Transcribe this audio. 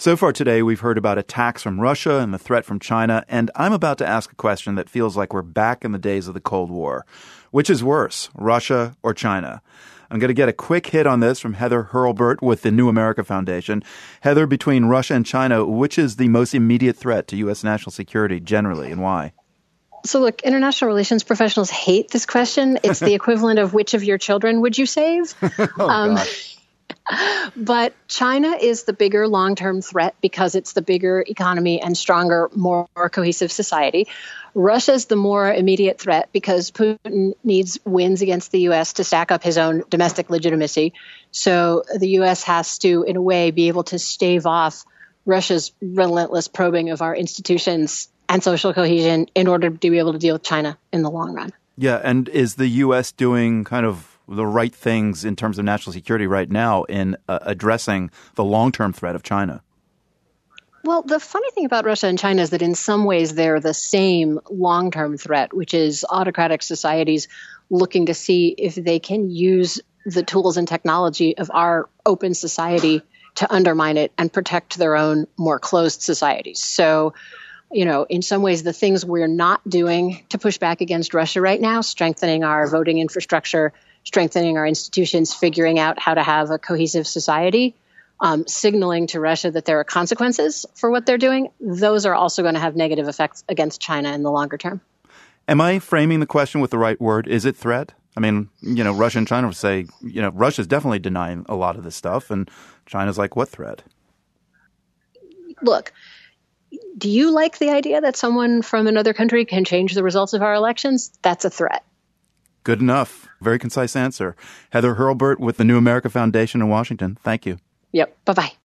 So far today, we've heard about attacks from Russia and the threat from China, and I'm about to ask a question that feels like we're back in the days of the Cold War. Which is worse, Russia or China? I'm going to get a quick hit on this from Heather Hurlburt with the New America Foundation. Heather, between Russia and China, which is the most immediate threat to U.S. national security generally, and why? So look, international relations professionals hate this question. It's the equivalent of which of your children would you save? But China is the bigger long-term threat because it's the bigger economy and stronger, more cohesive society. Russia's the more immediate threat because Putin needs wins against the U.S. to stack up his own domestic legitimacy. So the U.S. has to, in a way, be able to stave off Russia's relentless probing of our institutions and social cohesion in order to be able to deal with China in the long run. Yeah, and is the U.S. doing kind of the right things in terms of national security right now in addressing the long-term threat of China? Well, the funny thing about Russia and China is that in some ways they're the same long-term threat, which is autocratic societies looking to see if they can use the tools and technology of our open society to undermine it and protect their own more closed societies. So, in some ways, the things we're not doing to push back against Russia right now, strengthening our voting infrastructure, strengthening our institutions, figuring out how to have a cohesive society, signaling to Russia that there are consequences for what they're doing, those are also going to have negative effects against China in the longer term. Am I framing the question with the right word? Is it threat? I mean, Russia and China would say, Russia's definitely denying a lot of this stuff, and China's like, what threat? Look, do you like the idea that someone from another country can change the results of our elections? That's a threat. Good enough. Very concise answer. Heather Hurlburt with the New America Foundation in Washington. Thank you. Yep. Bye-bye.